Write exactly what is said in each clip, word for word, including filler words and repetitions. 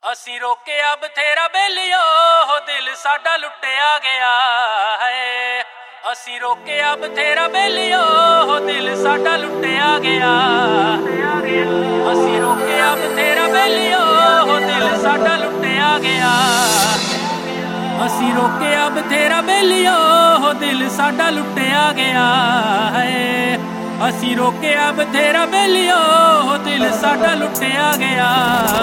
ਅਸੀਂ ਰੋਕਿਆ ਬਥੇਰਾ ਬੇਲੀਓ ਹੋ ਦਿਲ ਸਾਡਾ ਲੁੱਟਿਆ ਗਿਆ ਹੈ। ਅਸੀਂ ਰੋਕਿਆ ਬਥੇਰਾ ਬੇਲੀਓ ਹੋ ਦਿਲ ਸਾਡਾ ਲੁੱਟਿਆ ਗਿਆ। ਅਸੀਂ ਰੋਕਿਆ ਬਥੇਰਾ ਬੇਲੀਓ ਹੋ ਦਿਲ ਸਾਡਾ ਲੁੱਟਿਆ ਗਿਆ। ਅਸੀਂ ਰੋਕਿਆ ਬਥੇਰਾ ਬੇਲੀਓ ਹੋ ਦਿਲ ਸਾਡਾ ਲੁੱਟਿਆ ਗਿਆ ਹੈ। ਅਸੀਂ ਰੋਕਿਆ ਬਥੇਰਾ ਬੇਲੀਓ ਹੋ ਦਿਲ ਸਾਡਾ ਲੁੱਟਿਆ ਗਿਆ।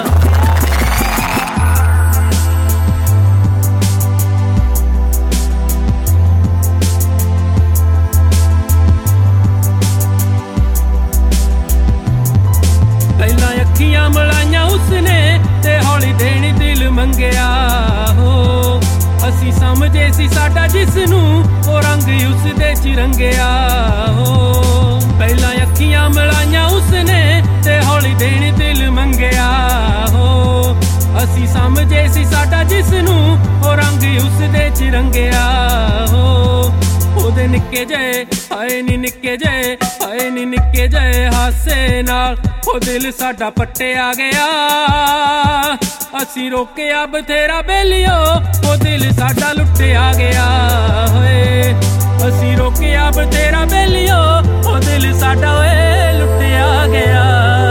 ਪਹਿਲਾਂ ਅੱਖੀਆਂ ਮਲਾਈਆਂ ਉਸਨੇ ਤੇ ਹੌਲੀ ਦੇਣੀ ਦਿਲ ਮੰਗਿਆ ਹੋ। ਅਸੀਂ ਸਮਝੇ ਸੀ ਸਾਡਾ ਜਿਸਨੂੰ ਉਹ ਰੰਗ ਉਸਦੇ ਚ ਰੰਗਿਆ ਹੋ। ਪਹਿਲਾਂ ਅੱਖੀਆਂ ਮਲਾਈਆਂ ਉਸਨੇ ਤੇ ਹੌਲੀ ਦੇਣੀ ਦਿਲ ਮੰਗਿਆ ਹੋ। ਅਸੀਂ ਸਮਝੇ ਸੀ ਸਾਡਾ ਜਿਸਨੂੰ ਉਹ ਰੰਗ ਉਸਦੇ ਚ ਰੰਗਿਆ ਹੋ। ਉਹਦੇ ਨਿੱਕੇ ਜਿਹੇ ਹਾਏ ਨੀ ਨਿੱਕੇ ਜਿਹੇ ਹਾਏ ਨੀ ਨਿੱਕੇ ਜਿਹੇ ਹਾਸੇ ਨਾਲ ਉਹ ਦਿਲ ਸਾਡਾ ਪੱਟਿਆ ਗਿਆ। ਅਸੀਂ ਰੋਕਿਆ ਬਥੇਰਾ ਬੇਲੀਓ ਉਹ ਦਿਲ ਸਾਡਾ ਲੁੱਟਿਆ ਗਿਆ ਹੋਏ। ਅਸੀਂ ਰੋਕਿਆ ਬਥੇਰਾ ਬੇਲੀਓ ਉਹ ਦਿਲ ਸਾਡਾ ਓਏ ਲੁੱਟਿਆ ਗਿਆ।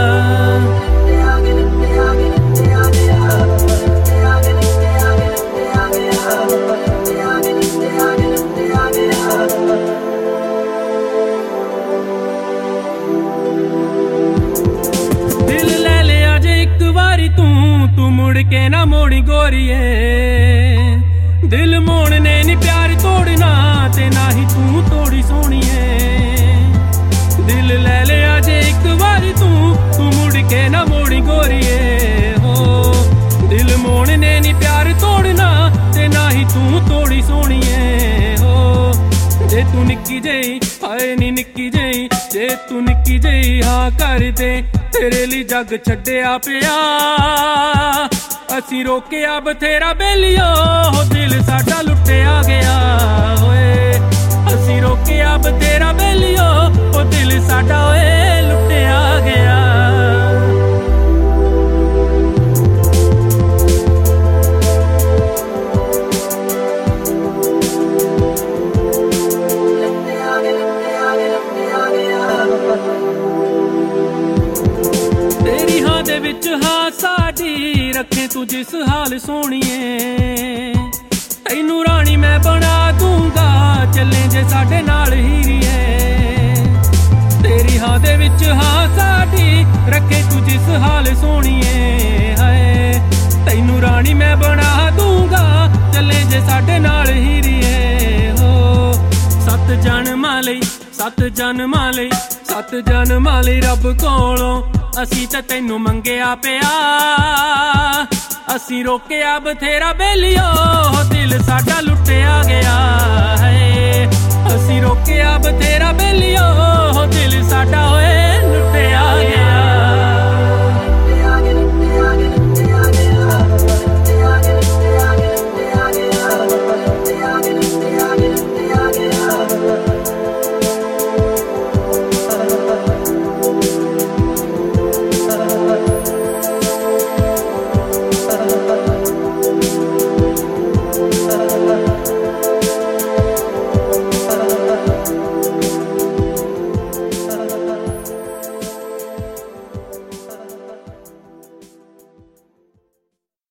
ਦਿਲ ਲੈ ਲਿਆ ਜੇ ਇੱਕ ਵਾਰੀ ਤੂੰ ਤੂੰ ਮੁੜ ਕੇ ਨਾ ਮੋੜੀ ਗੋਰੀਏ। ਦਿਲ ਮੋੜਨੇ ਨੀ ਪਿਆਰ ਤੋੜਨਾ ਤੇ ਨਾ ਹੀ ਤੂੰ ਤੋੜੀ ਸੋਹਣੀਏ। ਦਿਲ ਲੈ ਲਿਆ ਜੇ ਇੱਕ ਵਾਰੀ ਤੂੰ ਤੂੰ ਮੁੜ ਕੇ ਨਾ ਮੋੜੀ ਗੋਰੀਏ ਹੋ। ਦਿਲ ਮੋੜਨੇ ਨੀ ਪਿਆਰ ਤੋੜਨਾ ਤੇ ਨਾ ਹੀ ਤੂੰ ਤੋੜੀ ਸੋਹਣੀਏ ਹੋ। ਜੇ ਤੂੰ ਨਿੱਕੀ ਜਿਹੀ ਹਾਏ ਨੀ ਨਿੱਕੀ ਜਿਹੀ ਜੇ ਤੂੰ ਨਿੱਕੀ ਜਿਹੀ ਹਾਂ ਕਰਦੇ ਤੇਰੇ ਲਈ ਜੱਗ ਛੱਡਿਆ ਪਿਆ। ਅਸੀਂ ਰੋਕਿਆ ਬਥੇਰਾ ਬੇਲੀਓ ਹੋ ਦਿਲ ਸਾਡਾ ਲੁੱਟਿਆ ਗਿਆ ਹੋਏ। ਅਸੀਂ ਰੋਕਿਆ ਬਥੇਰਾ ਬੇਲੀਓ ਹੋ ਦਿਲ ਸਾਡਾ ਓਏ ਲੁੱਟਿਆ ਗਿਆ। ਤੇਰੀ ਹਾਂ ਦੇ ਵਿੱਚ ਹਾਂ ਸਾਡੀ ਰੱਖੇ ਤੂੰ ਜਿਸ ਹਾਲ ਸੋਹਣੀਏ। ਤੈਨੂੰ ਰਾਣੀ ਮੈਂ ਬਣਾ ਦੂੰਗਾ ਚੱਲੇ ਜੇ ਸਾਡੇ ਨਾਲ ਹੀਰੀਏ। ਤੇਰੀ ਹਾਂ ਦੇ ਵਿੱਚ ਹਾਂ ਸਾਡੀ ਰੱਖੇ ਤੂੰ ਜਿਸ ਹਾਲ ਸੋਹਣੀਏ ਹਾਏ। ਤੈਨੂੰ ਰਾਣੀ ਮੈਂ ਬਣਾ ਦੂੰਗਾ ਚੱਲੇ ਜੇ ਸਾਡੇ ਨਾਲ ਹੀਰੀਏ ਹੋ। ਸੱਤ ਜਨਮਾਂ ਲਈ ਸੱਤ ਜਨਮਾਂ ਲਈ ਸੱਤ ਜਨਮਾਂ ਲਈ ਰੱਬ ਕੋਲੋਂ ਅਸੀਂ ਤਾਂ ਤੈਨੂੰ ਮੰਗਿਆ ਪਿਆ। ਅਸੀਂ ਰੋਕਿਆ ਬਥੇਰਾ ਬੇਲੀਓ ਦਿਲ ਸਾਡਾ ਲੁੱਟਿਆ ਗਿਆ ਹੈ। ਅਸੀਂ ਰੋਕਿਆ ਬਥੇਰਾ ਬੇਲੀਓ ਦਿਲ ਸਾਡਾ ਓਏ ਲੁੱਟਿਆ ਗਿਆ।